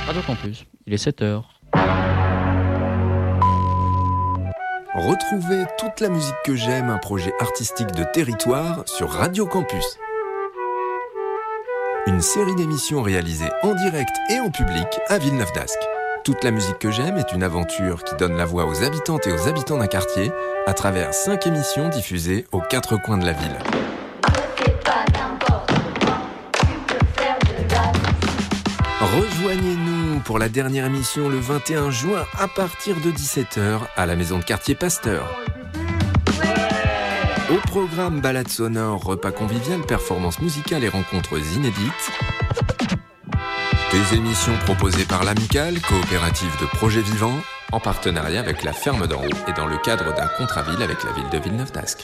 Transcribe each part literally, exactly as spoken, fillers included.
Radio Campus, il est sept heures. Retrouvez toute la musique que j'aime, un projet artistique de territoire sur Radio Campus. Une série d'émissions réalisées en direct et en public à Villeneuve-d'Ascq. Toute la musique que j'aime est une aventure qui donne la voix aux habitantes et aux habitants d'un quartier à travers cinq émissions diffusées aux quatre coins de la ville. Rejoignez-nous pour la dernière émission le vingt et un juin à partir de dix-sept heures à la maison de quartier Pasteur. Au programme balade sonore, repas convivial, performances musicales et rencontres inédites. Des émissions proposées par l'Amicale, coopérative de projets vivants, en partenariat avec la Ferme d'en Haut et dans le cadre d'un contrat-ville avec la ville de Villeneuve-d'Ascq.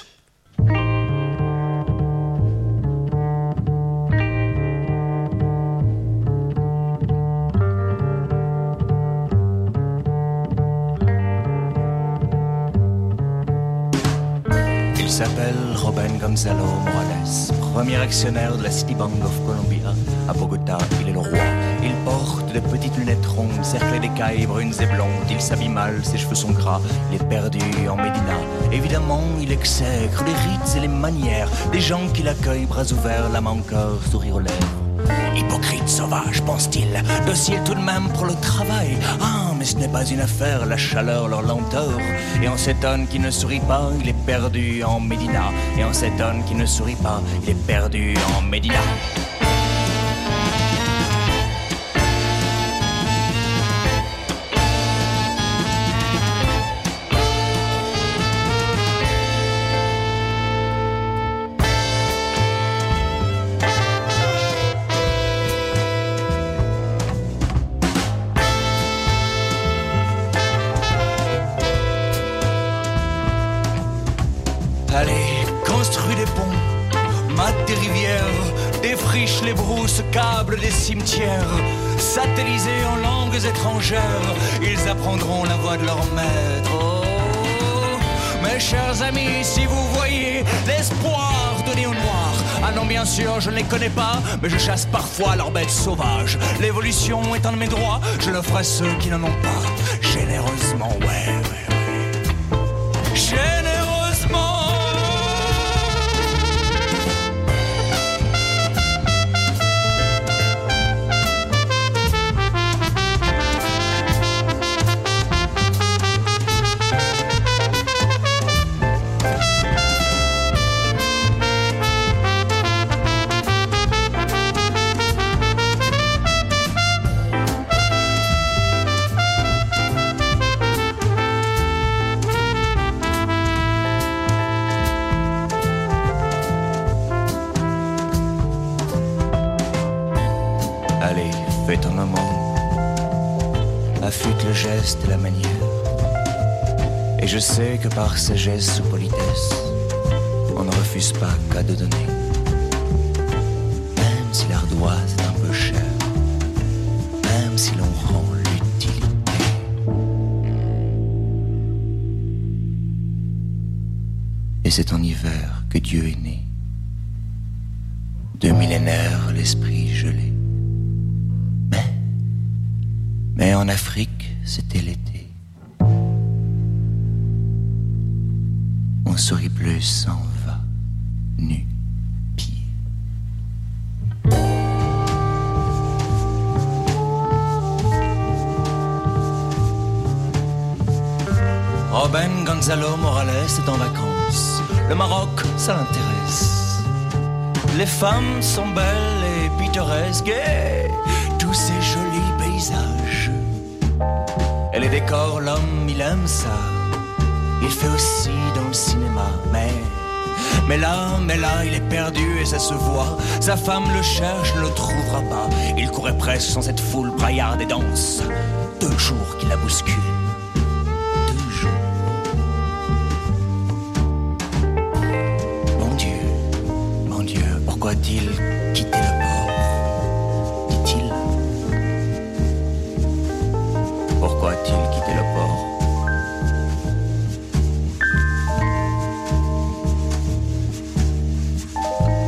Il s'appelle Rubén Gonzalo Morales, premier actionnaire de la Citibank of Colombia. À Bogota, il est le roi. Il porte de petites lunettes rondes, cerclées d'écailles brunes et blondes. Il s'habille mal, ses cheveux sont gras. Il est perdu en Médina. Évidemment, il exècre les rites et les manières des gens qui l'accueillent, bras ouverts, l'âme en cœur, sourire aux lèvres. Hypocrite, sauvage, pense-t-il, docile tout de même pour le travail. Ah, mais ce n'est pas une affaire, la chaleur, leur lenteur. Et on s'étonne qu'il ne sourit pas, il est perdu en Médina. Et on s'étonne qu'il ne sourit pas, il est perdu en Médina. Les brousses, câbles des cimetières, satellisés en langues étrangères, ils apprendront la voix de leur maître. Oh, mes chers amis, si vous voyez l'espoir donné aux noirs, ah non, bien sûr, je ne les connais pas, mais je chasse parfois leurs bêtes sauvages. L'évolution étant de mes droits, je l'offre à ceux qui n'en ont pas, généreusement, ouais, ouais, ouais. Généreusement. Fais ton moment, affûte le geste et la manière. Et je sais que par sagesse ou politesse, on ne refuse pas cadeau donné. Même si l'ardoise est un peu chère, même si l'on rend l'utilité. Et c'est en hiver que Dieu est né, deux millénaires l'esprit gelé. Mais en Afrique, c'était l'été. On sourit plus, s'en va, nu, pied. Rubén Gonzalo Morales est en vacances. Le Maroc, ça l'intéresse. Les femmes sont belles et pittoresques et tous ces jolis paysages. Et les décors, l'homme, il aime ça. Il fait aussi dans le cinéma, mais Mais là, mais là, il est perdu et ça se voit. Sa femme le cherche, ne le trouvera pas. Il courait presque dans cette foule braillarde et dense. Deux jours qu'il la bouscule. Deux jours. Mon Dieu, mon Dieu, pourquoi a-t-il quitté le port? Dit-il. Pourquoi a-t-il quitté le port?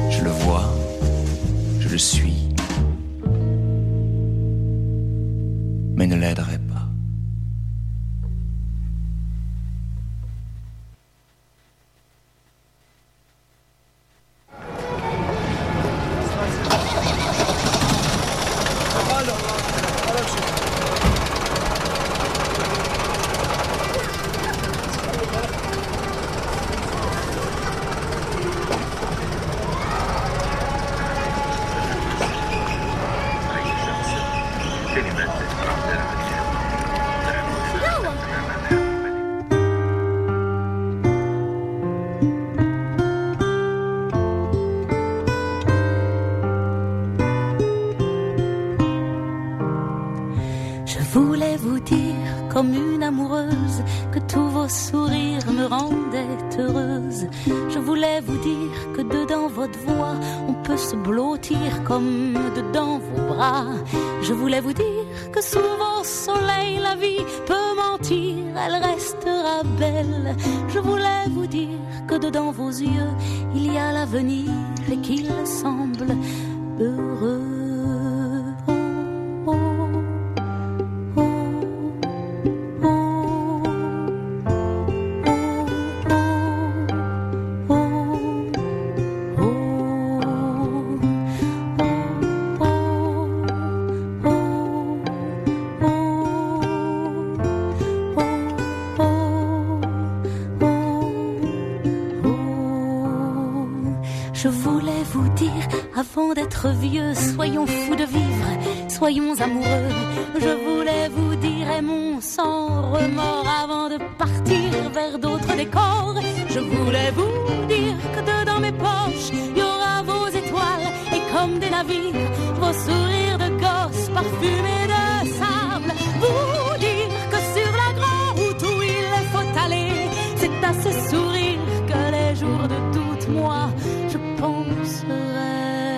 Je le suis. mais ne l'aiderait pas. Comme dedans vos bras, je voulais vous dire que sous vos soleils la vie peut mentir, elle restera belle. Je voulais vous dire que dedans vos yeux il y a l'avenir et qu'il semble heureux. D'être vieux, soyons fous de vivre, soyons amoureux. Je voulais vous dire aimons sans remords avant de partir vers d'autres décors. Je voulais vous dire que dedans mes poches il y aura vos étoiles et comme des navires vos sourires de gosses parfumés de sable. Vous dire que sur la grande route où il faut aller, c'est à ces sourires que les jours de doute moi je penserai.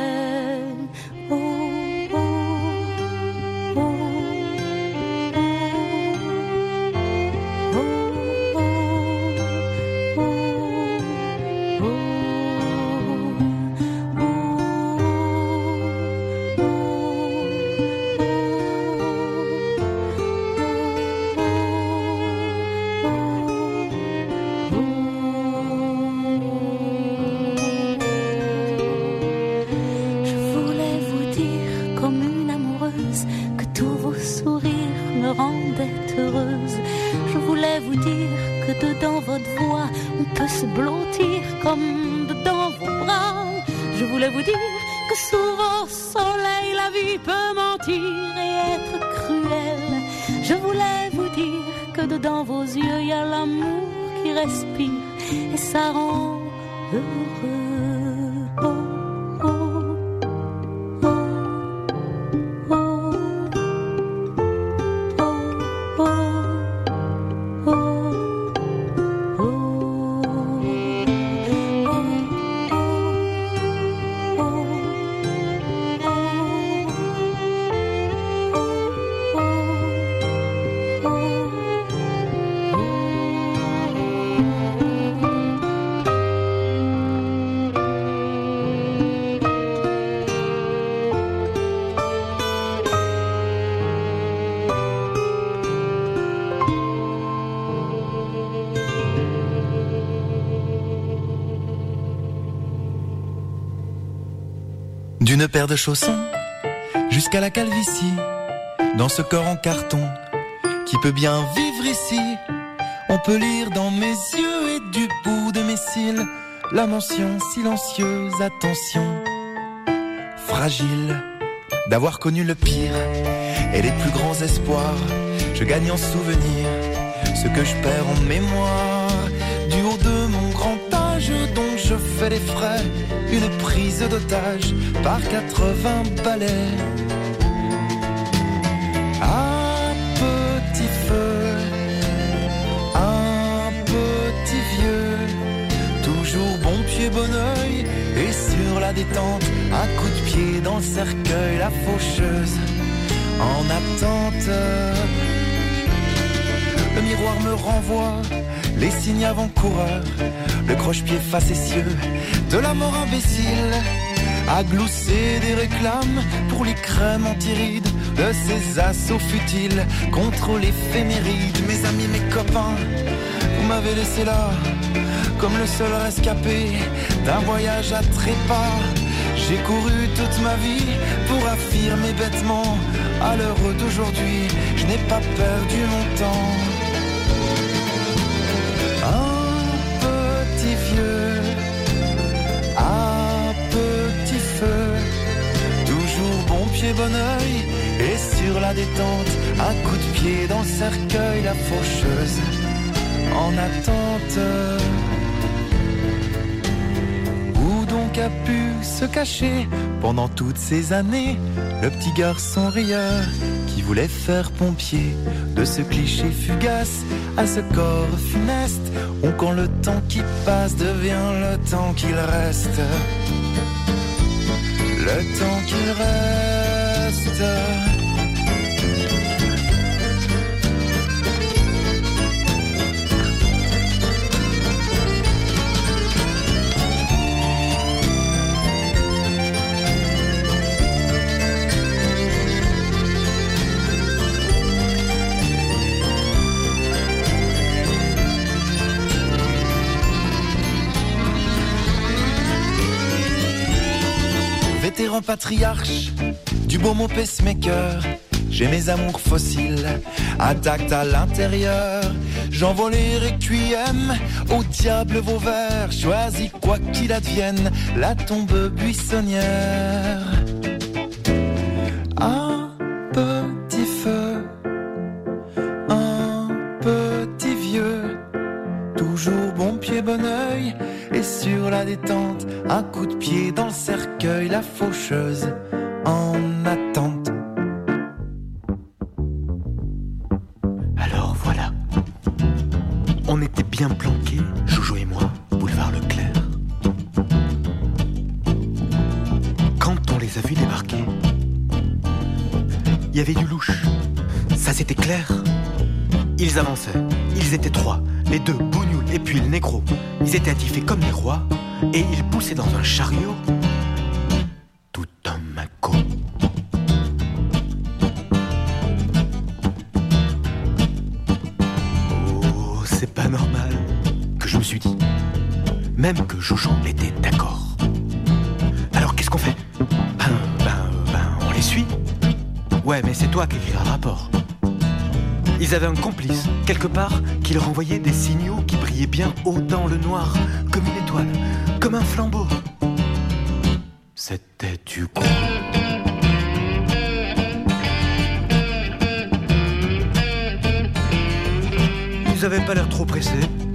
Dans vos yeux, il y a l'amour qui respire et ça rend heureux. Oh, oh, oh, oh, oh, oh, D'une paire de chaussons jusqu'à la calvitie, dans ce corps en carton qui peut bien vivre ici, on peut lire dans mes yeux et du bout de mes cils la mention silencieuse, attention, fragile, d'avoir connu le pire et les plus grands espoirs. Je gagne en souvenir ce que je perds en mémoire, du haut de mon grand âge dont je fais les frais, une prise d'otage par quatre-vingts balais. Un petit feu, un petit vieux, toujours bon pied, bon oeil, et sur la détente, à coups de pied dans le cercueil, la faucheuse en attente. Le miroir me renvoie les signes avant-coureurs, le croche-pied facétieux de la mort imbécile, à glousser des réclames pour les crèmes antirides, de ces assauts futiles contre l'éphéméride. Mes amis, mes copains, vous m'avez laissé là, comme le seul rescapé d'un voyage à trépas. J'ai couru toute ma vie pour affirmer bêtement, à l'heure d'aujourd'hui, je n'ai pas perdu mon temps. Un petit vieux, à petit feu, toujours bon pied, bon oeil, et sur la détente, un coup de pied dans le cercueil, la faucheuse en attente. Où donc a pu se cacher pendant toutes ces années le petit garçon rieur qui voulait faire pompier de ce cliché fugace à ce corps funeste, ou quand le temps qui passe devient le temps qu'il reste, le temps qu'il reste. Vétéran patriarche du beau mot pacemaker, j'ai mes amours fossiles intacts à l'intérieur. J'envoie les requiem au diable vos vers, choisis quoi qu'il advienne la tombe buissonnière. Un petit feu, un petit vieux, toujours bon pied, bon oeil, et sur la détente, un coup de pied dans le cercueil, la faucheuse en attente. Alors voilà, on était bien planqués, Jojo et moi, boulevard Leclerc. Quand on les a vus débarquer, il y avait du louche, ça c'était clair. Ils avançaient, ils étaient trois, les deux, Bougnoul et puis le négro. Ils étaient attifés comme des rois, et ils poussaient dans un chariot tout un maco. Oh, c'est pas normal, que je me suis dit. Même que Jojo était d'accord. Alors qu'est-ce qu'on fait? Ben, ben, ben, on les suit. Ouais, mais c'est toi qui écriras le rapport. Ils avaient un complice, quelque part, qui leur envoyait des signaux qui brillaient bien haut dans le noir, comme une étoile, comme un flambeau. C'était du coup. Ils avaient pas l'air trop pressés.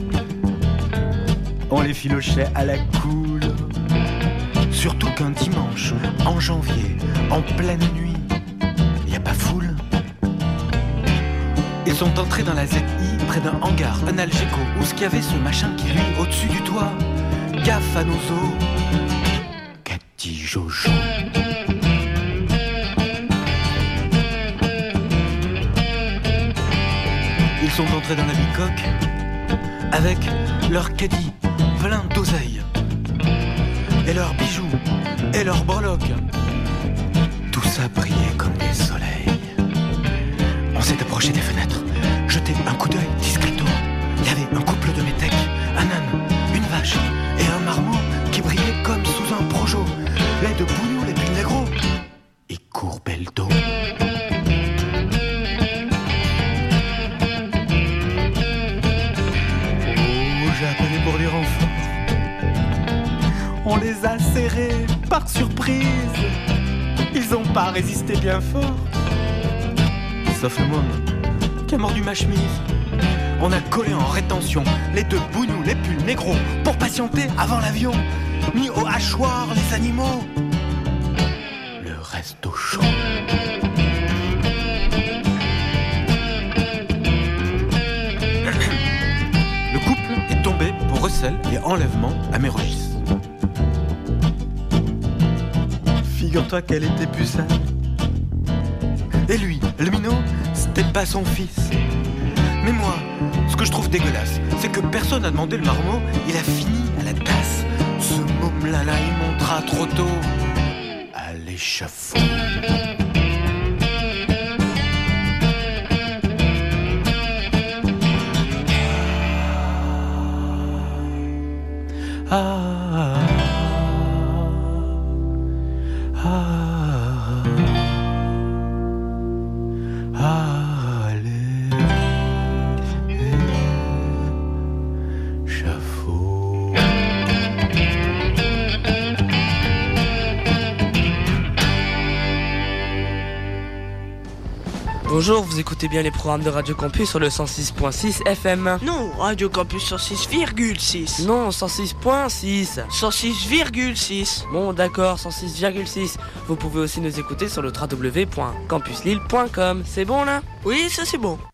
On les filochait à la cool. Surtout qu'un dimanche, en janvier, en pleine nuit, y a pas foule. Ils sont entrés dans la Z I, près d'un hangar, un Algeco, où ce qu'il y avait ce machin qui lui, au-dessus du toit. Gaffe à nos os. Qu'a dit Jojo? Ils sont entrés dans la bicoque, avec leur caddie plein d'oseille, et leurs bijoux, et leurs breloques. Tout ça brillait comme des soleils. On s'est approché des fenêtres, jeté un coup d'œil discreto. Il y avait un couple de métèques, un âne, une vache et un marmot qui brillait comme sous un projo. Les deux Bougnoul et puis le négro, ils courbaient le dos. Oh, j'ai appelé pour les renforts. On les a serrés par surprise. Ils ont pas résisté bien fort. Sauf le môme qui a mordu ma chemise. On a collé en rétention les deux Bougnoul et puis le négro pour patienter avant l'avion. Mis au hachoir les animaux, le reste au chaud. Le couple est tombé pour recel et enlèvement à Mérogis. Figure-toi qu'elle était pucelle. Et lui, le minot, c'était pas son fils. Mais moi, ce que je trouve dégueulasse, c'est que personne n'a demandé le marmot, il a fini à la tasse. Ce môme-là, là, il montera trop tôt à l'échafaud. Bonjour, vous écoutez bien les programmes de Radio Campus sur le cent six point six F M. Non, Radio Campus cent six virgule six. Non, cent six point six. cent six virgule six. Bon, d'accord, cent six virgule six. Vous pouvez aussi nous écouter sur le w w w point campus lille point com. C'est bon là? Oui, ça c'est bon.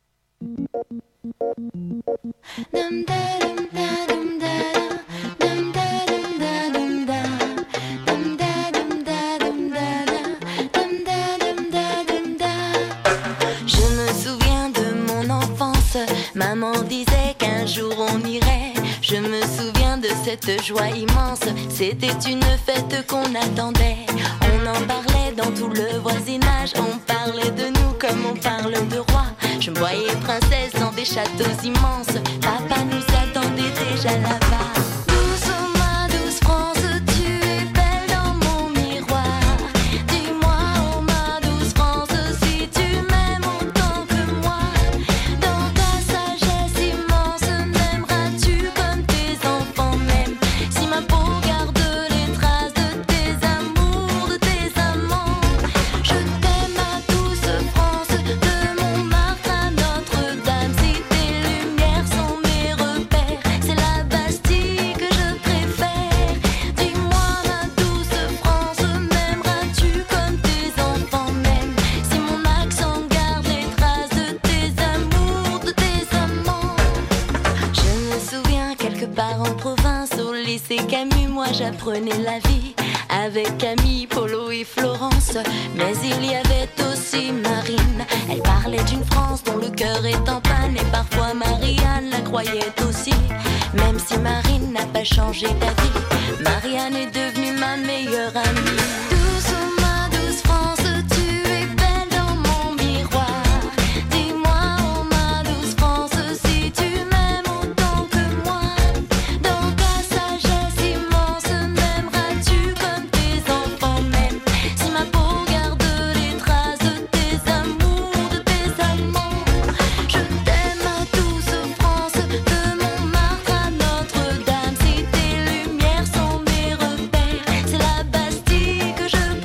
Maman disait qu'un jour on irait. Je me souviens de cette joie immense. C'était une fête qu'on attendait. On en parlait dans tout le voisinage. On parlait de nous comme on parle de rois. Je me voyais princesse dans des châteaux immenses. Papa nous attendait déjà là-bas. Douce, oh ma douce France, tu es belle dans mon miroir. Dis-moi, oh ma douce France, si tu m'aimes autant que moi. Dans ta sagesse immense, m'aimeras-tu comme tes enfants m'aiment? Si ma peau garde les traces de tes amours, de tes amants. Je t'aime à douce France, de Montmartre à Notre-Dame. Si tes lumières sont mes repères, c'est la Bastille que je préfère. Dis-moi ma douce France, m'aimeras-tu comme tes enfants m'aiment? Si mon accent garde les traces de tes amours, de tes amants. Je me souviens quelque part en province, au lycée Camus, moi j'apprenais la vie avec Camille, Polo et Florence. Mais il y avait aussi Marine. Elle parlait d'une France dont le cœur est en panne. Et parfois Marianne la croyait aussi. Même si Marine n'a pas changé d'avis, Marianne est devenue ma meilleure amie. Douce, oh ma douce France, tu es belle dans mon miroir. Dis-moi, oh ma douce France, si tu m'aimes autant que moi. Dans ta sagesse immense, m'aimeras-tu comme tes enfants m'aiment? Si ma peau garde les traces de tes amours, de tes amants. Je t'aime à douce France, de Montmartre à Notre-Dame. Si tes lumières sont mes repères, c'est la Bastille que je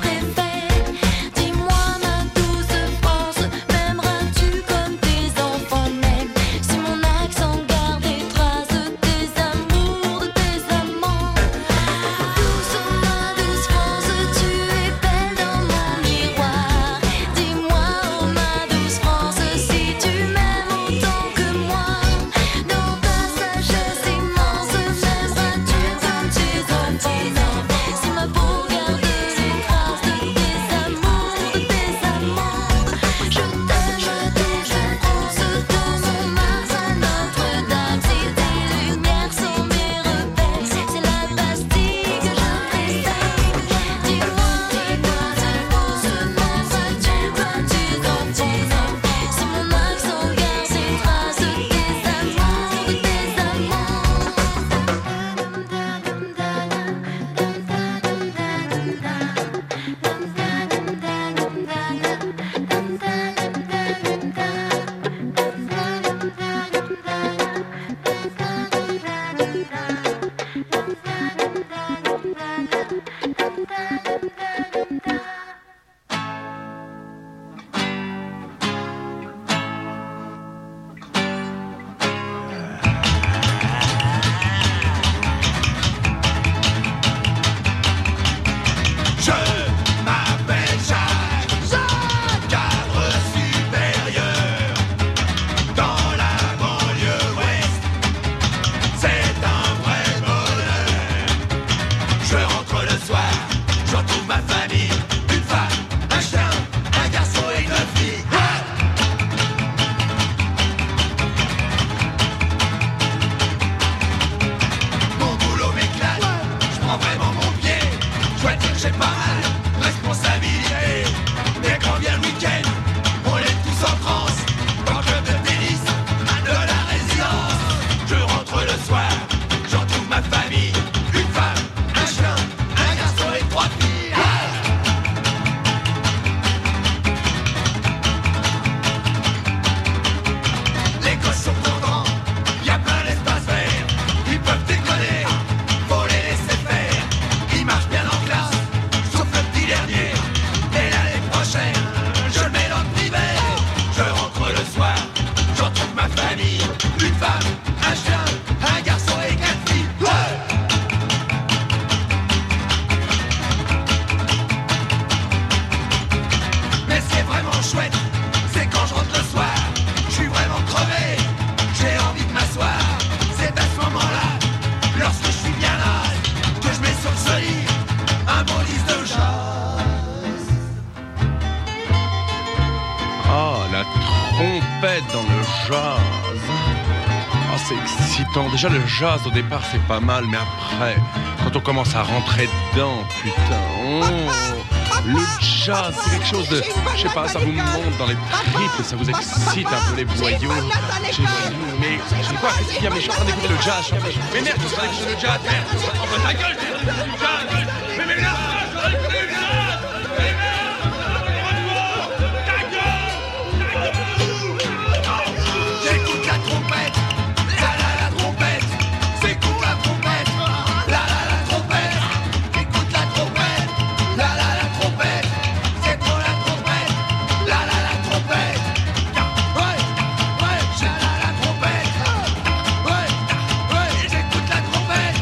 trompette dans le jazz. Ah, c'est excitant. Déjà, le jazz, au départ, c'est pas mal, mais après, quand on commence à rentrer dedans, putain, oh, le jazz, c'est quelque chose de... Je sais pas, ça vous monte dans les tripes, ça vous excite un peu les boyaux. J'ai mais je sais pas, qu'est-ce qu'il y a? Mais je suis en train d'écouter le jazz. Mais merde, je suis en train d'écouter le jazz. Merde, je suis en train d'écouter ta gueule, je suis en train d'écouter le jazz. Mais mais merde, je suis en train d'écouter le jazz. Mais merde, ta gueule, ta gueule. J'écoute la trompette, la la la trompette, j'écoute la trompette, la la la trompette, j'écoute la trompette, la la la trompette, c'est pour la trompette, la la la trompette, ouais, ouais, j'ai la la trompette, ouais, ouais, j'écoute la trompette.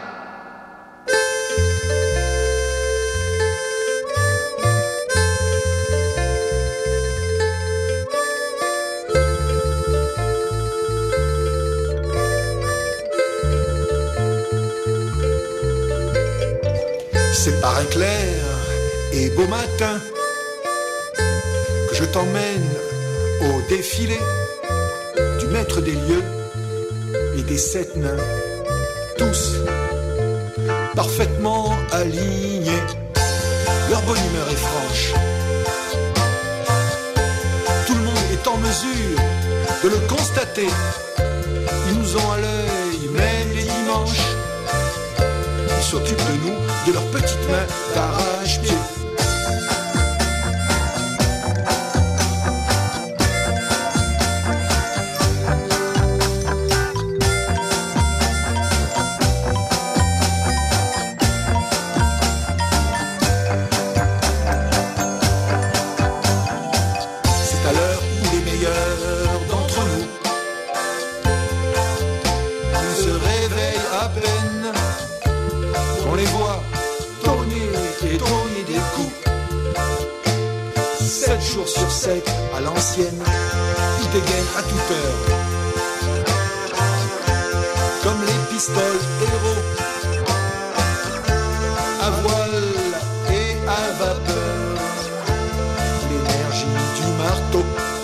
C'est par un clair et beau matin que je t'emmène au défilé du maître des lieux et des sept nains, tous parfaitement alignés. Leur bonne humeur est franche. Tout le monde est en mesure de le constater. Ils nous ont à l'œil, même les dimanches. Ils s'occupent de nous, de leurs petites mains d'arrache-pied. C'est à l'heure où les meilleurs d'entre nous se réveillent à peine. On les voit donner et donner des coups. Sept jours sur sept à l'ancienne, ils dégainent à toute heure. Comme les pistoles héros, à voile et à vapeur, l'énergie du marteau.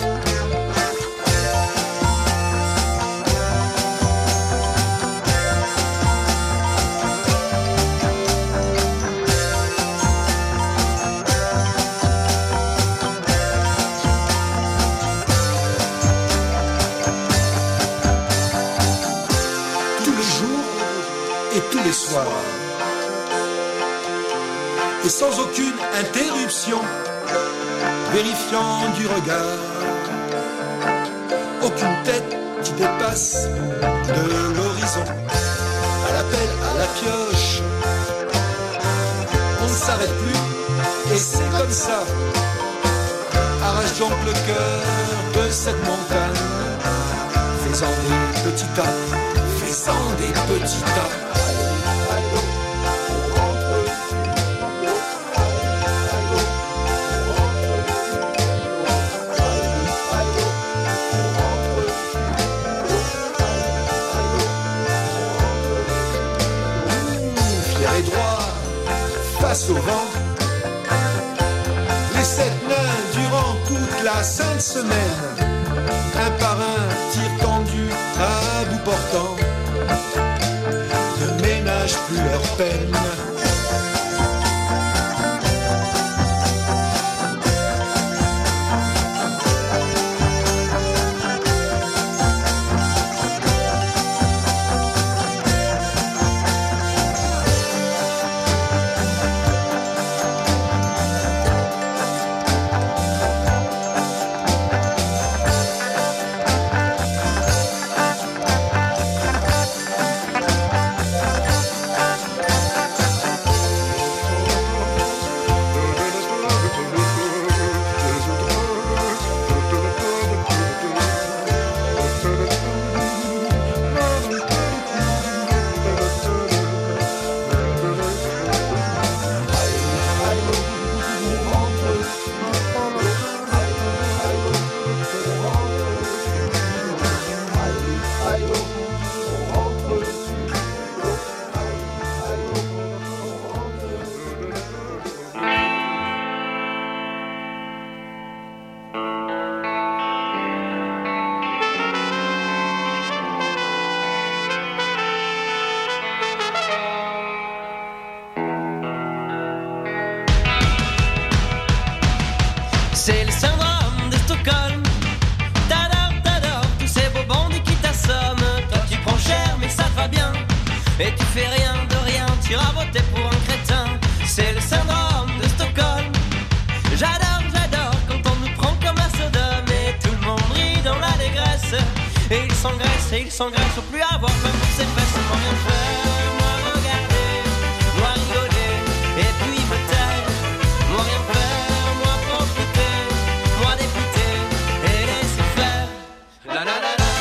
Les soirs et sans aucune interruption, vérifiant du regard aucune tête qui dépasse de l'horizon. À l'appel, à la pioche, on ne s'arrête plus et c'est comme ça. Arrache donc le cœur de cette montagne, faisant des petits tas, faisant des petits tas. Face au vent, les sept nains durant toute la sainte semaine, un par un, tir tendu à bout portant, ne ménagent plus leur peine. et il s'engraisse au plus à voir même pour ses fesses. Moi rien faire, moi regarder, moi rigoler et puis me taire. Moi rien faire, moi profiter, moi députer et laisser faire. La la la la.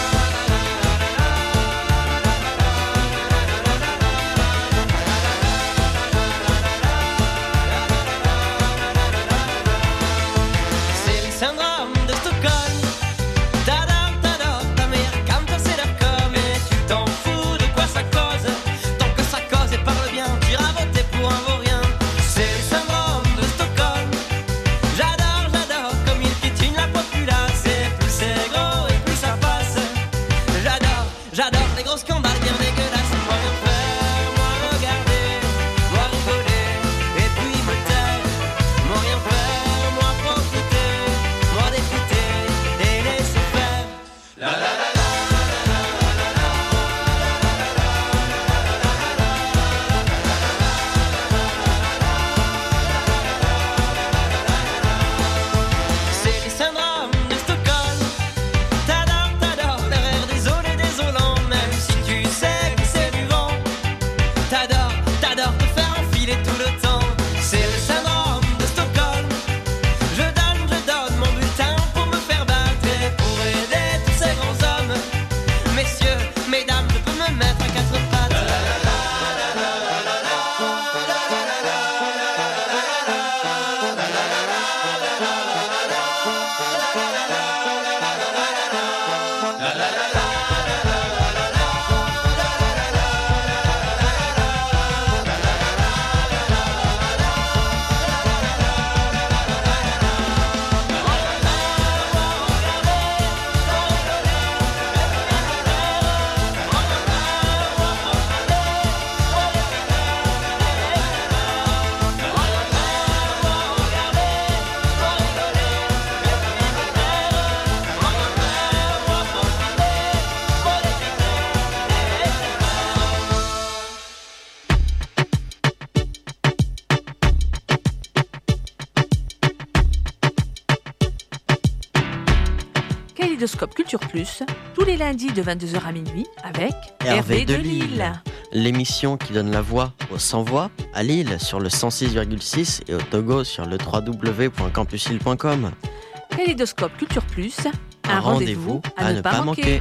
Kaléidoscope Culture Plus, tous les lundis de vingt-deux heures à minuit avec Hervé, Hervé de de Lille. Lille. L'émission qui donne la voix aux sans-voix à Lille sur le cent six virgule six et au Togo sur le w w w point campus lille point com. Kaléidoscope Culture Plus, un, Un rendez-vous à, à ne pas manquer. manquer.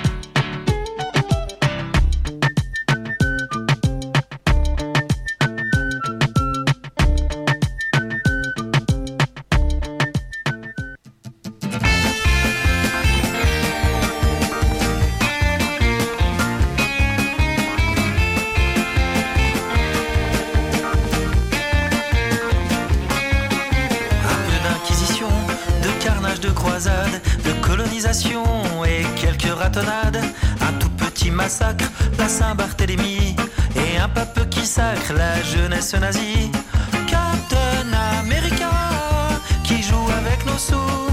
Et quelques ratonnades, un tout petit massacre, la Saint-Barthélemy, et un pape qui sacre la jeunesse nazie. Captain America qui joue avec nos sous.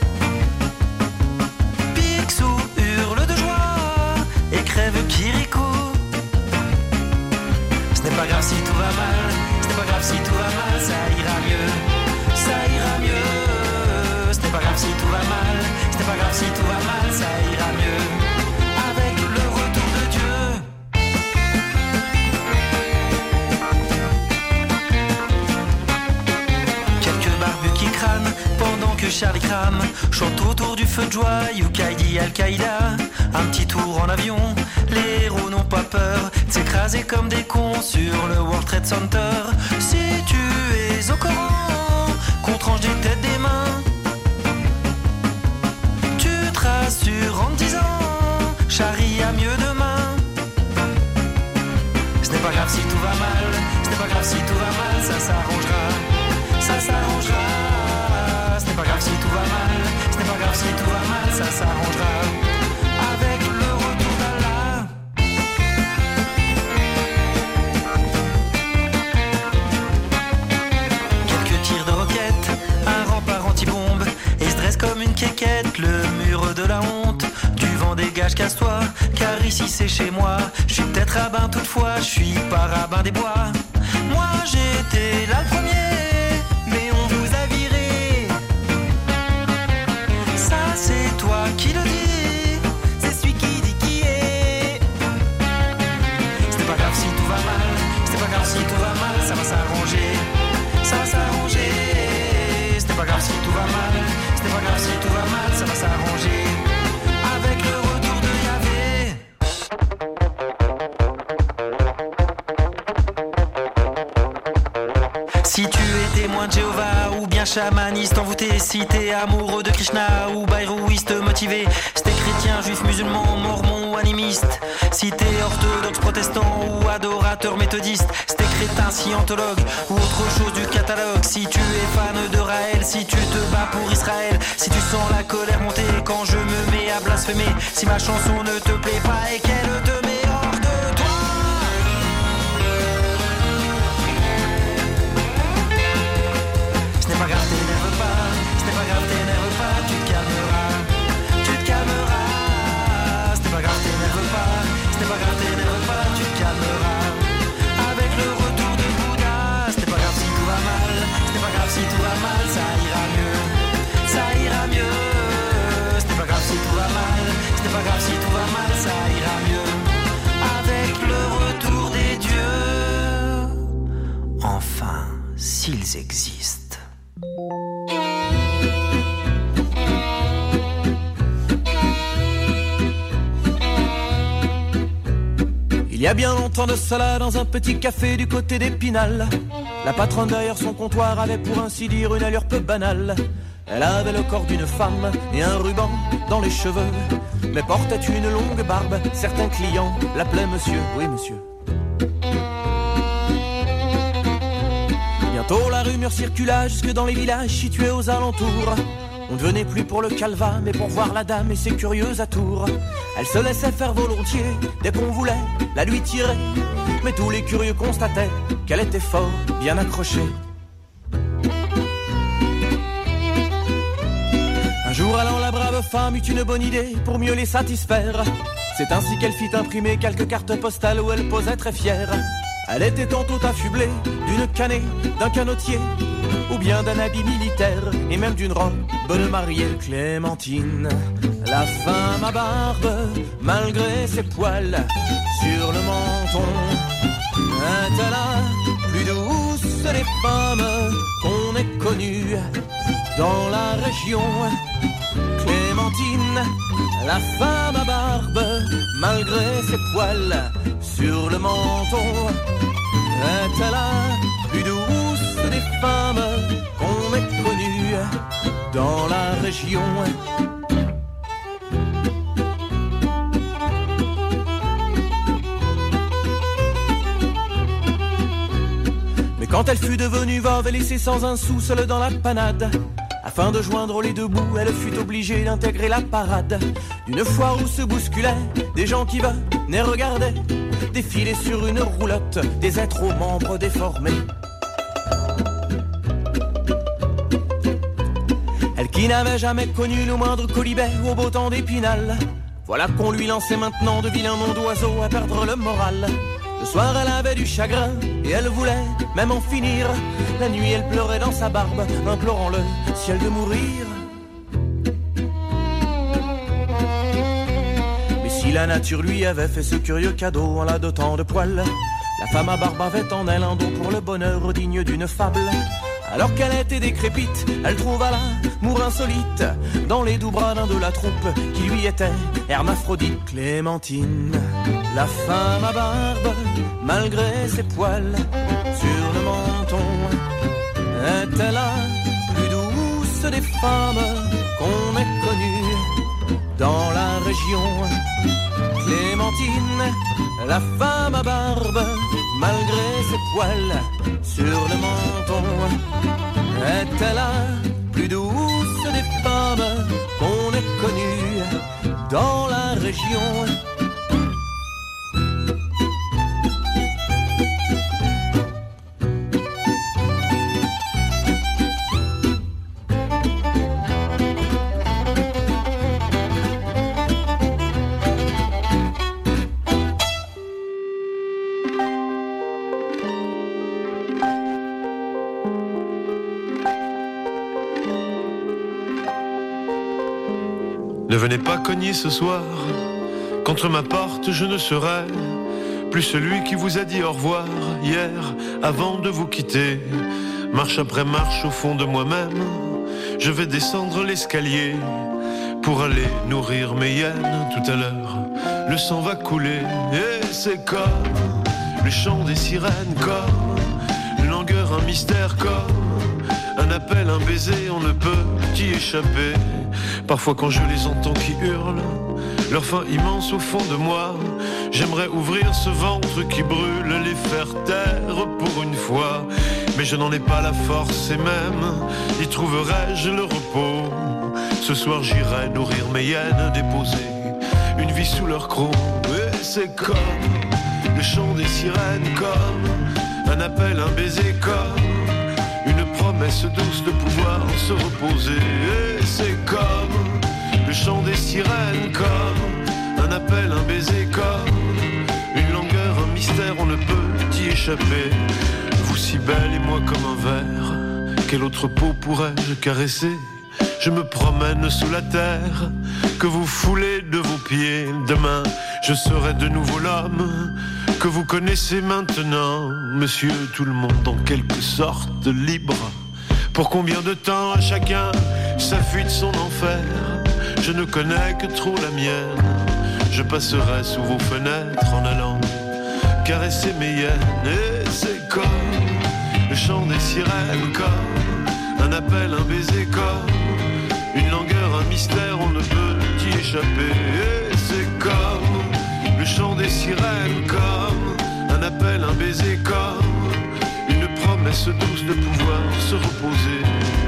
Picsou hurle de joie et crève Kirikou. Ce n'est pas grave si tout va mal, ce n'est pas grave si tout va mal, ça ira mieux, ça ira mieux. Ce n'est pas grave si tout va mal, ce n'est pas grave si tout va mal, ça ira mieux avec le retour de Dieu. Quelques barbus qui crânent pendant que Charlie crame chante autour du feu de joie, Yukaidi Al-Qaïda. Un petit tour en avion, les héros n'ont pas peur de s'écraser comme des cons sur le World Trade Center. Si tu es au courant qu'on tranche des têtes des mains, rassure en te disant Charlie a mieux demain. Ce n'est pas grave si tout va mal, ce n'est pas grave si tout va mal, ça s'arrangera, ça s'arrangera. Ce n'est pas grave si tout va mal, ce n'est pas grave si tout va mal, ça s'arrangera avec le retour d'Allah. Quelques tirs de roquettes, un rempart anti-bombe, et se dresse comme une quéquette le mur de la honte. Du vent dégage, casse-toi, car ici c'est chez moi. Je suis peut-être rabbin toutefois, je suis pas rabbin des bois. Moi j'étais là le premier, mais on vous a viré. Ça c'est toi qui le dis, c'est celui qui dit qui est. chamaniste envoûté, si t'es amoureux de Krishna ou bayrouiste motivé, si t'es chrétien, juif, musulman, mormon ou animiste, si t'es orthodoxe, protestant ou adorateur méthodiste, si t'es crétin, scientologue ou autre chose du catalogue, si tu es fan de Raël, si tu te bats pour Israël, si tu sens la colère monter quand je me mets à blasphémer, si ma chanson ne te plaît pas et qu'elle te met hors de toi. Ce n'est pas grave, t'énerve pas, ce n'est pas grave, t'énerve pas, tu te calmeras, tu te calmeras. Ce n'est pas grave, t'énerve pas, ce n'est pas grave, t'énerve pas, tu te calmeras. Avec le retour de Bouddha, ce n'est pas grave si tout va mal, ce n'est pas grave si tout va mal, ça ira mieux, ça ira mieux. Ce n'est pas grave si tout va mal, ce n'est pas grave si tout va mal, ça ira mieux. Avec le retour des dieux, enfin, s'ils existent. Il y a bien longtemps de cela, dans un petit café du côté d'Épinal, la patronne derrière son comptoir avait pour ainsi dire une allure peu banale. Elle avait le corps d'une femme et un ruban dans les cheveux, mais portait une longue barbe. Certains clients l'appelaient monsieur, oui monsieur. Bientôt la rumeur circula jusque dans les villages situés aux alentours. On ne venait plus pour le calva, mais pour voir la dame et ses curieuses atours. Elle se laissait faire volontiers dès qu'on voulait la lui tirer, mais tous les curieux constataient qu'elle était fort bien accrochée. Un jour allant, la brave femme eut une bonne idée pour mieux les satisfaire. C'est ainsi qu'elle fit imprimer quelques cartes postales où elle posait très fière. Elle était tantôt affublée d'une canée, d'un canotier, ou bien d'un habit militaire, et même d'une robe de mariée. Clémentine, la femme à barbe, malgré ses poils sur le menton, est la plus douce des femmes qu'on ait connues dans la région. Clémentine, la femme à barbe, malgré ses poils sur le menton, est la plus douce des femmes qu'on ait connues dans la région. Mais quand elle fut devenue veuve et laissée sans un sou seule dans la panade, afin de joindre les deux bouts, elle fut obligée d'intégrer la parade d'une foire où se bousculaient des gens qui venaient regarder défiler sur une roulotte des êtres aux membres déformés. Elle qui n'avait jamais connu le moindre colibet au beau temps d'Épinal, voilà qu'on lui lançait maintenant de vilains noms d'oiseaux à perdre le moral. Le soir elle avait du chagrin et elle voulait même en finir. La nuit elle pleurait dans sa barbe, implorant le ciel de mourir. Mais si la nature lui avait fait ce curieux cadeau en la dotant de poils, la femme à barbe avait en elle un don pour le bonheur digne d'une fable. Alors qu'elle était décrépite, elle trouva l'amour insolite dans les doux bras d'un de la troupe qui lui était hermaphrodite. Clémentine, la femme à barbe, malgré ses poils sur le menton, était la plus douce des femmes qu'on ait connues dans la région. Clémentine, la femme à barbe, malgré ses poils sur le menton, était la plus douce des femmes qu'on ait connues dans la région. Ne venez pas cogner ce soir contre ma porte, je ne serai plus celui qui vous a dit au revoir hier avant de vous quitter. Marche après marche au fond de moi-même, je vais descendre l'escalier pour aller nourrir mes hyènes. Tout à l'heure, le sang va couler et c'est comme le chant des sirènes, comme une langueur, un mystère, comme Un appel, un baiser, on ne peut y échapper. Parfois quand je les entends qui hurlent, leur faim immense au fond de moi, j'aimerais ouvrir ce ventre qui brûle, les faire taire pour une fois. Mais je n'en ai pas la force et même y trouverai-je le repos. Ce soir j'irai nourrir mes hyènes, déposer une vie sous leur croc. Et c'est comme le chant des sirènes, comme un appel, un baiser, comme une promesse douce de pouvoir se reposer. Et c'est comme le chant des sirènes, comme un appel, un baiser, comme une langueur, un mystère, on ne peut y échapper. Vous si belle et moi comme un verre, quelle autre peau pourrais-je caresser? Je me promène sous la terre que vous foulez de vos pieds. Demain, je serai de nouveau l'homme que vous connaissez maintenant. Monsieur, tout le monde en quelque sorte libre. Pour combien de temps à chacun sa fuite, son enfer? Je ne connais que trop la mienne. Je passerai sous vos fenêtres en allant caresser mes hyènes. Et c'est comme le chant des sirènes, comme un appel, un baiser, comme une langueur, un mystère, on ne peut y échapper. Et c'est comme le chant des sirènes, comme un appel, un baiser, comme une promesse douce de pouvoir se reposer.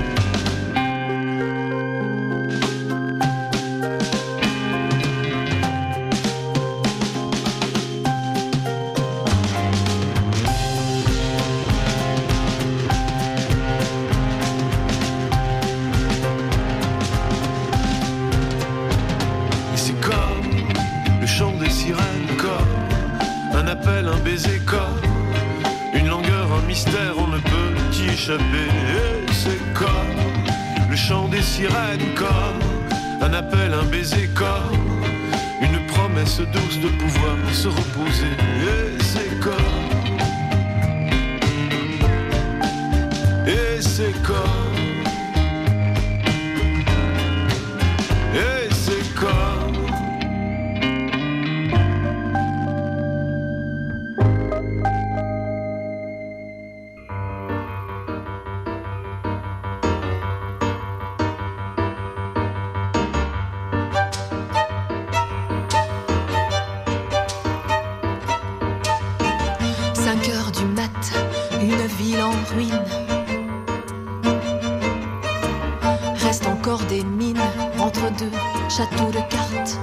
Et c'est comme le chant des sirènes, comme un appel, un baiser, comme une promesse douce de pouvoir se reposer. Et c'est comme, et c'est comme, et c'est comme. Château de cartes.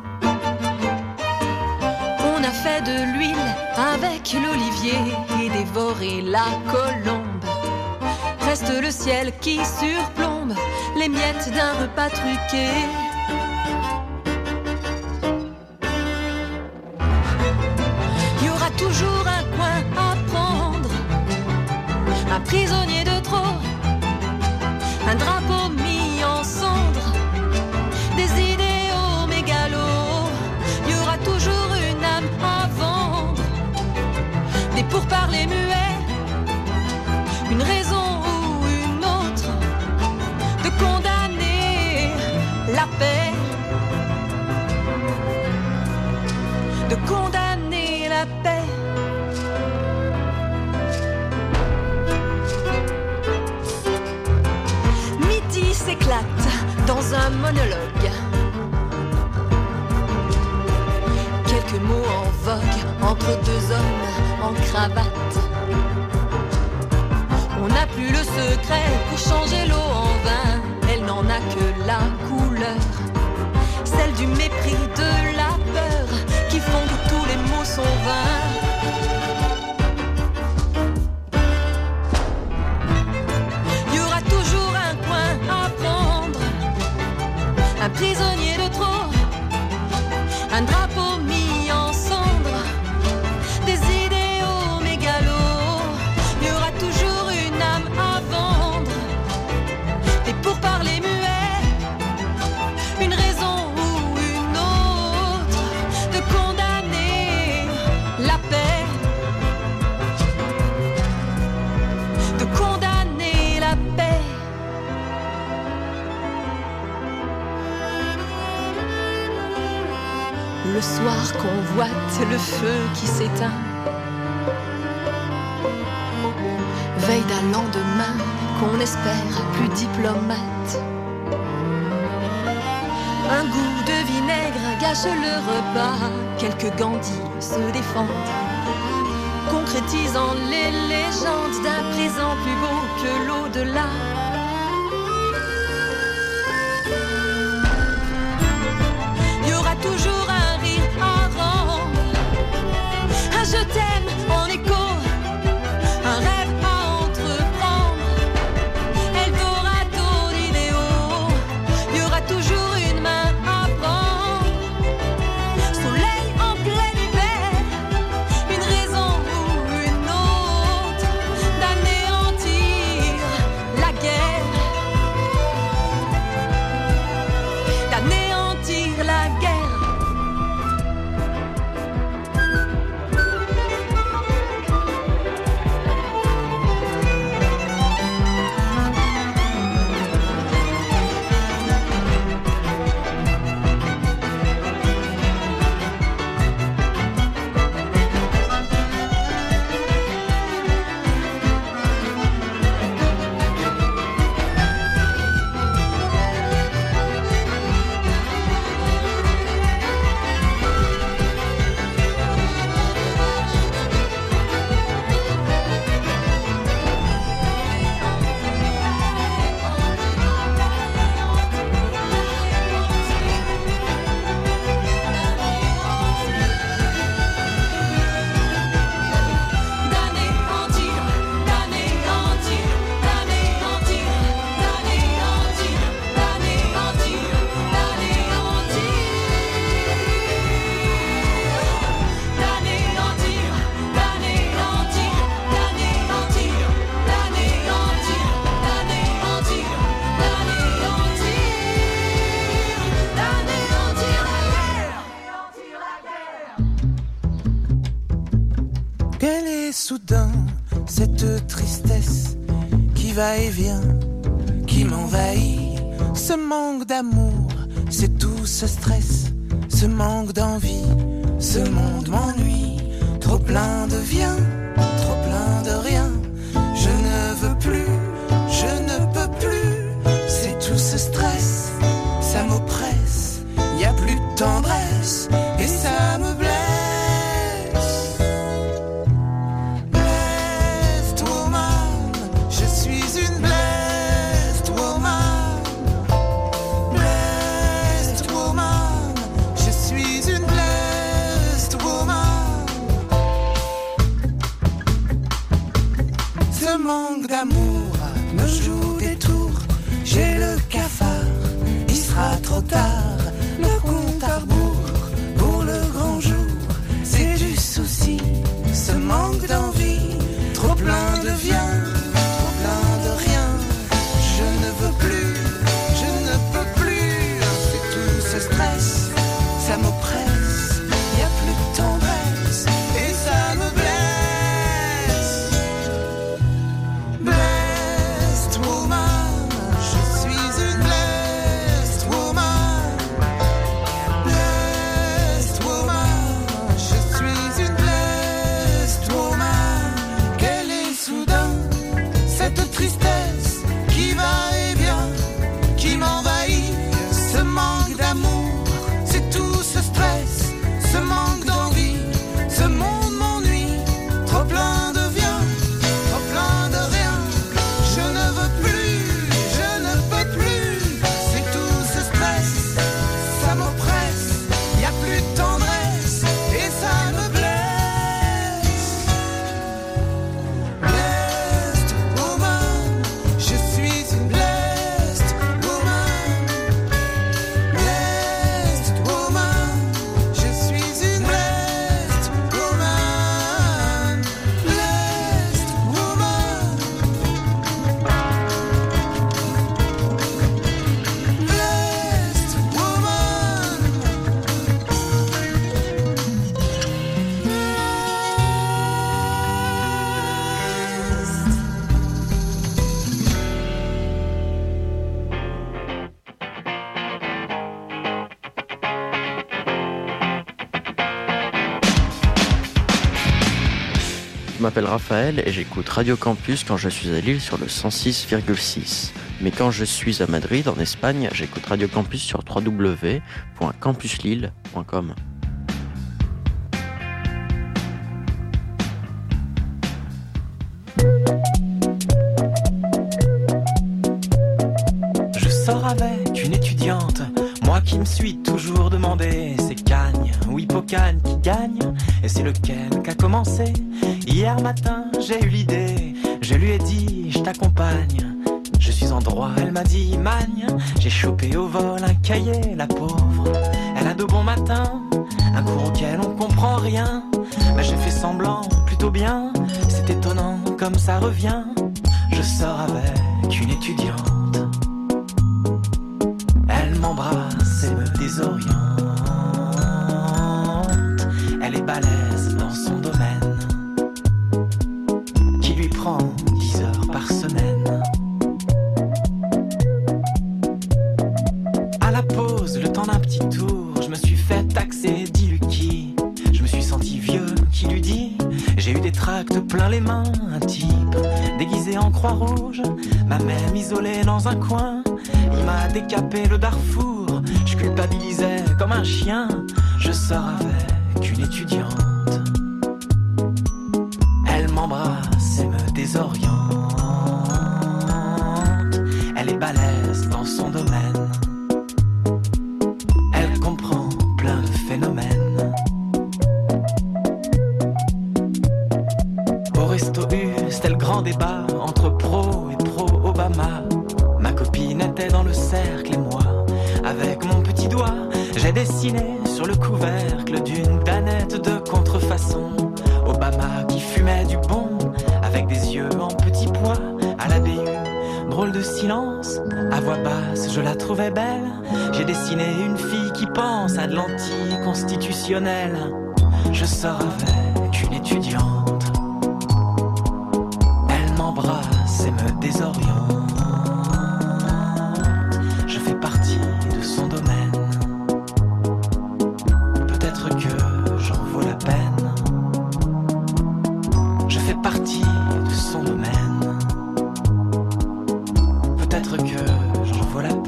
On a fait de l'huile avec l'olivier et dévoré la colombe. Reste le ciel qui surplombe les miettes d'un repas truqué. Il y aura toujours un coin à prendre, un prisonnier de trop, un drapeau mis en cendres, des idéaux mégalos. Il y aura toujours une âme à vendre, des pourparlers muets, une raison ou une autre de condamner la paix, de condamner la paix. Midi s'éclate dans un monologue. Quelques mots en vogue entre deux hommes en cravate. On n'a plus le secret pour changer l'eau en vin. Elle n'en a que la couleur, celle du mépris, de la peur, qui font que tous les mots sont vains. Il y aura toujours un coin à prendre, un prisonnier de trop, un drapeau mis en cendres, des idéaux mégalos. Il y aura toujours une âme à vendre, des pourparlers muets, une raison ou une autre de condamner la paix, de condamner la paix. Le soir convoite le feu qui s'éteint, veille d'un lendemain qu'on espère plus diplomate. Un goût de vinaigre gâche le repas, quelques Gandhi se défendent, concrétisant les légendes d'un présent plus beau que l'au-delà. Il y aura toujours un rire à rendre, un je t'aime en écho, un rêve à entreprendre, Eldorado d'idéaux. Il y aura toujours une main à prendre, soleil en plein hiver, une raison ou une autre d'anéantir la guerre, d'anéantir la guerre. Quelle est soudain cette tristesse qui va et vient, qui m'envahit, ce manque d'amour, c'est tout ce stress, ce manque d'envie, ce monde m'ennuie, trop plein de bien, trop plein de rien, je ne veux plus, je ne peux plus, c'est tout ce stress, ça m'oppresse, y a plus de tendresse, et ça me blesse. Manque d'amour me joue des tours, j'ai le cafard, il sera trop tard, le compte à rebours pour le grand jour, c'est du souci, ce manque d'envie, trop plein de bien, trop plein de rien, je ne veux plus, je ne peux plus, c'est tout ce stress, ça m'oppresse, y a plus de tendresse, et ça me blesse. Woman m'appelle Raphaël et j'écoute Radio Campus quand je suis à Lille sur le cent six virgule six. Mais quand je suis à Madrid, en Espagne, j'écoute Radio Campus sur w w w point campus lille point com. Je sors avec une étudiante, moi qui me suis toujours demandé, c'est Cagne ou Hippocane qui gagne, et c'est lequel qu'a commencé. Hier matin j'ai eu l'idée, je lui ai dit je t'accompagne, je suis en droit, elle m'a dit magne, j'ai chopé au vol un cahier, la pauvre, elle a de bons matins, un cours auquel on comprend rien, mais j'ai fait semblant plutôt bien, c'est étonnant comme ça revient, je sors avec une étudiante, elle m'embrasse et me désoriente, elle est balèze dans son domaine, qui lui prend dix heures par semaine. À la pause, le temps d'un petit tour, je me suis fait taxer, dit Lucky. Je me suis senti vieux, qui lui dit, j'ai eu des tracts plein les mains, un type déguisé en croix rouge m'a même isolé dans un coin. Il m'a décapé le Darfour, je culpabilisais comme un chien. Je sors avec une étudiante, elle m'embrasse et me désoriente, elle est balèze dans son domaine, elle comprend plein de phénomènes. Au resto U, c'était le grand débat entre pro et pro-Obama. Ma copine était dans le cercle et moi, avec mon petit doigt, j'ai dessiné sur le couvercle d'une danette de contrefaçon Obama qui fumait du bon, avec des yeux en petits pois à la B U. Drôle de silence, à voix basse, je la trouvais belle. J'ai dessiné une fille qui pense à de l'anticonstitutionnel. Je sors avec une étudiante, elle m'embrasse et me désoriente. Je fais partie de son domaine, peut-être que j'en vaux la peine. Je fais partie de son domaine, peut-être que j'en vaux la peine.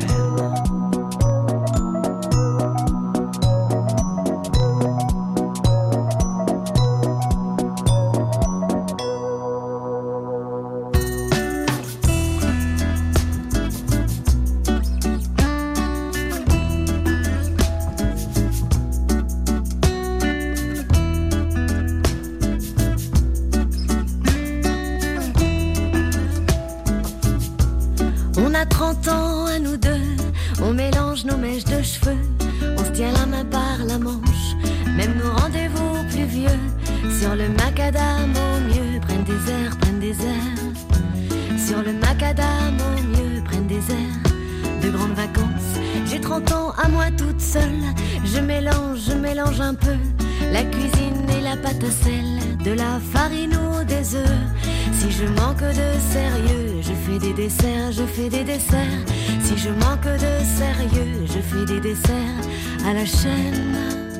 trente ans à nous deux, on mélange nos mèches de cheveux, on se tient la main par la manche, même nos rendez-vous plus vieux, sur le macadam au mieux, prennent des airs, prennent des airs, sur le macadam au mieux, prennent des airs, de grandes vacances, j'ai trente ans à moi toute seule, je mélange, je mélange un peu, la cuisine et la pâte à sel, de la farine ou des œufs. Si je manque de sérieux, je fais des desserts, je fais des desserts. Si je manque de sérieux, je fais des desserts à la chaîne.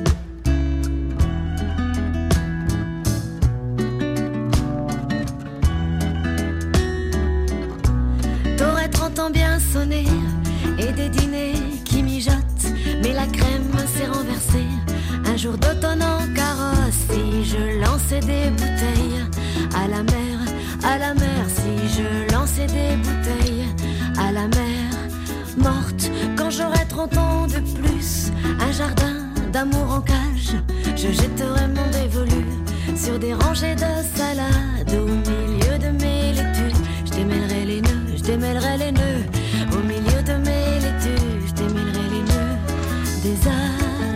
T'aurais trente ans bien sonné et des dîners qui mijotent, mais la crème s'est renversée. Un jour d'automne en carrosse, si je lançais des bouteilles à la mer, à la mer, si je lançais des bouteilles à la mer, morte quand j'aurai trente ans de plus, un jardin d'amour en cage, je jetterai mon dévolu sur des rangées de salade au milieu de mes laitues, je démêlerai les nœuds, je démêlerai les nœuds, au milieu de mes laitues, je démêlerai les nœuds des âges.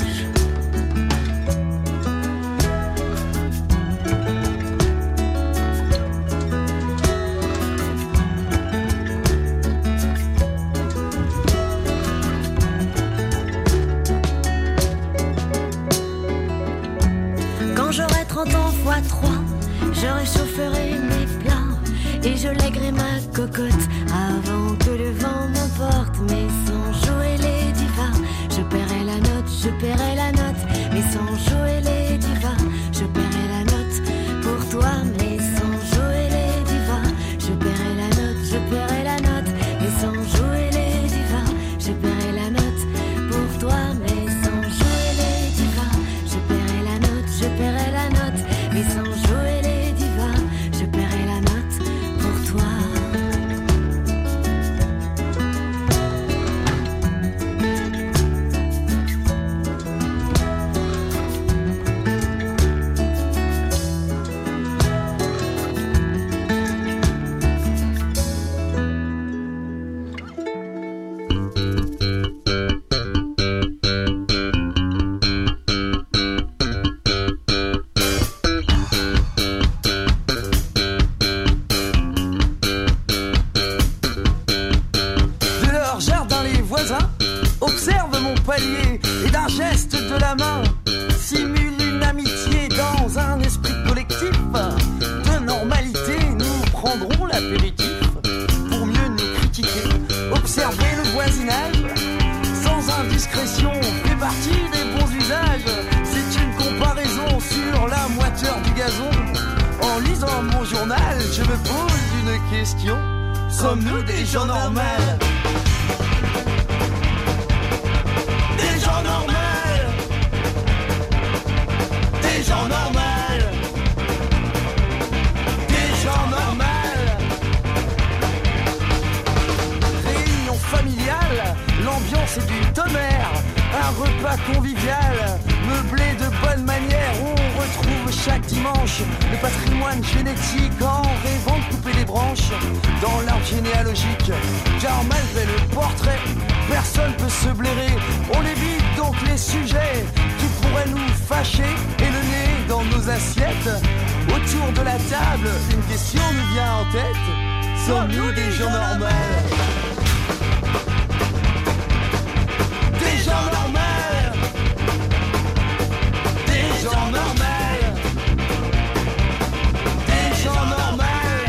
trois, je réchaufferai mes plats et je lèguerai ma cocotte avant que le vent m'emporte. Mais sans jouer les divas, je paierai la note, je paierai la note. Mais sans jouer les divas, je paierai la note pour toi. Mais la main, simule une amitié dans un esprit collectif. De normalité, nous prendrons l'apéritif pour mieux nous critiquer. Observer le voisinage sans indiscrétion fait partie des bons usages. C'est une comparaison sur la moiteur du gazon. En lisant mon journal, je me pose une question. Sommes-nous des gens normaux? Des gens normaux? Des gens normaux? Des gens normaux? Réunion familiale, l'ambiance est du tonnerre. Un repas convivial, meublé de bonne manière. On retrouve chaque dimanche le patrimoine génétique en rêvant de couper les branches dans l'arbre généalogique. Car malgré le portrait, personne peut se blairer. On évite donc les sujets qui pourraient nous fâcher et le nez dans nos assiettes. Autour de la table, une question nous vient en tête. Sommes-nous des gens normaux? Des gens normaux? Des gens normaux? Des gens normaux?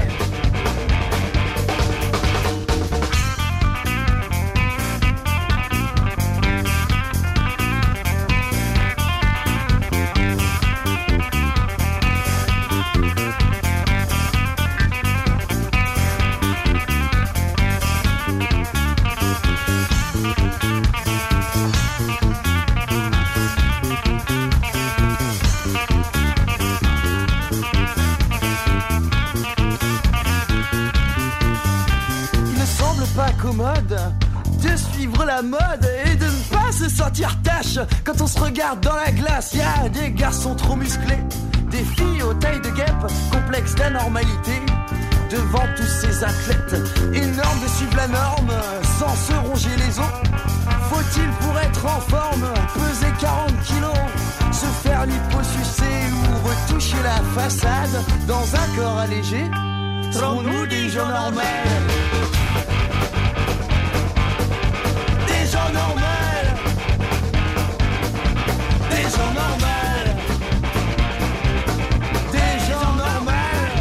De suivre la mode et de ne pas se sentir tâche. Quand on se regarde dans la glace, y a des garçons trop musclés, des filles aux tailles de guêpe, complexes d'anormalité. Devant tous ces athlètes énormes de suivre la norme sans se ronger les os. Faut-il pour être en forme peser quarante kilos, se faire liposucer ou retoucher la façade dans un corps allégé? Serons-nous des gens normaux? Des gens normaux? Des gens normaux? Des gens normaux?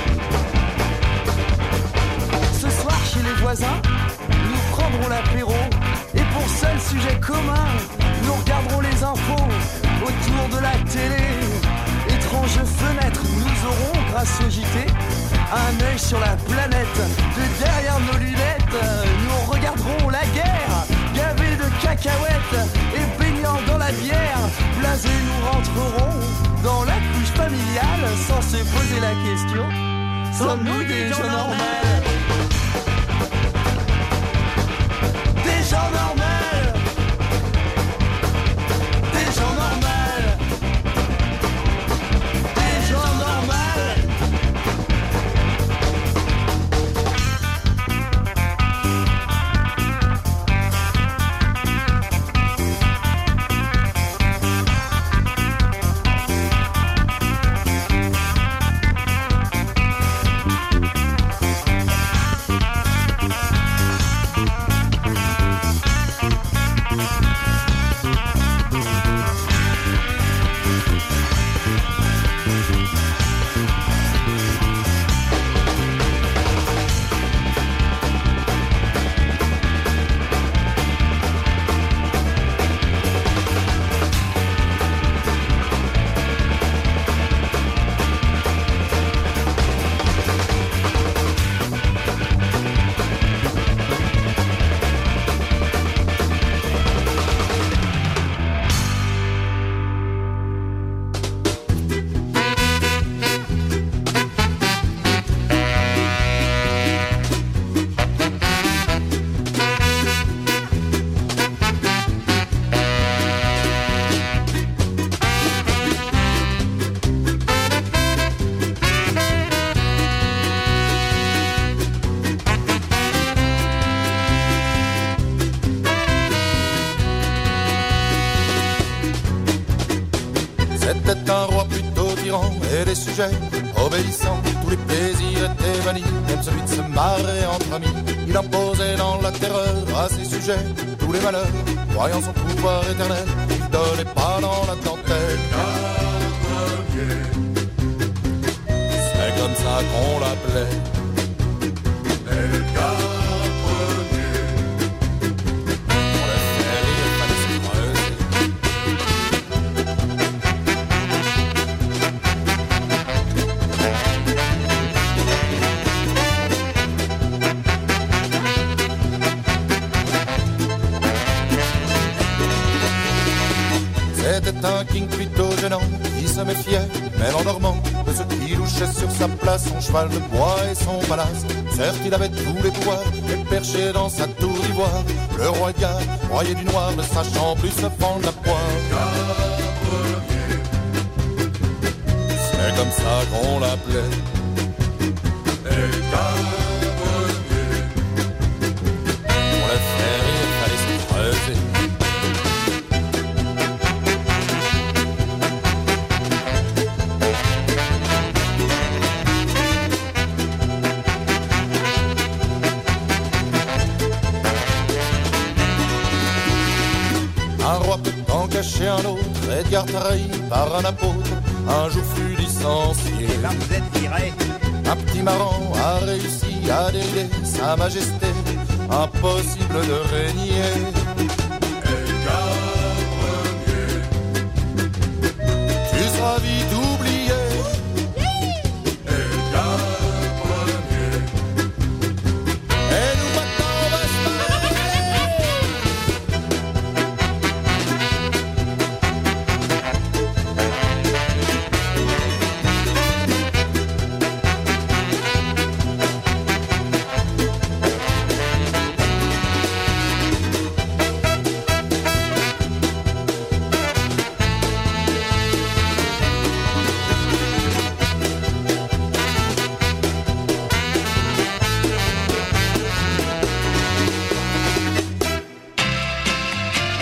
Ce soir chez les voisins, nous prendrons l'apéro. Et pour seul sujet commun, nous regarderons les infos autour de la télé. Étrange fenêtre, nous aurons, grâce au J T, un œil sur la planète. De derrière nos lunettes, nous regarderons la guerre, gavés de cacahuètes et baignant dans la bière. Blasés, nous rentrerons dans la couche familiale sans se poser la question: sommes-nous des gens normaux? Des gens normaux? Des gens normaux? Des gens normaux? C'était un roi plutôt tyran et des sujets obéissants. Tous les plaisirs étaient bannis, même celui de se marrer entre amis. Il imposait dans la terreur à ses sujets tous les malheurs, croyant son pouvoir éternel. Il l'idole et pas dans la dentelle. C'est comme ça qu'on l'appelait. C'était un king plutôt gênant qui se méfiait, même en dormant, de ceux qui louchaient sur sa place, son cheval de bois et son palace. Certes, il avait tous les pouvoirs, et perché dans sa tour d'ivoire, le roi Gars, broyé du noir, ne sachant plus se fendre la poire. C'est comme ça qu'on l'appelait. Pour le faire rire, fallait se creuser. Un roi peut en cacher un autre, Edgar trahi par un apôtre, un jour fut licencié. Et là vous êtes viré. Un petit marrant a réussi à dérider sa majesté, impossible de régner.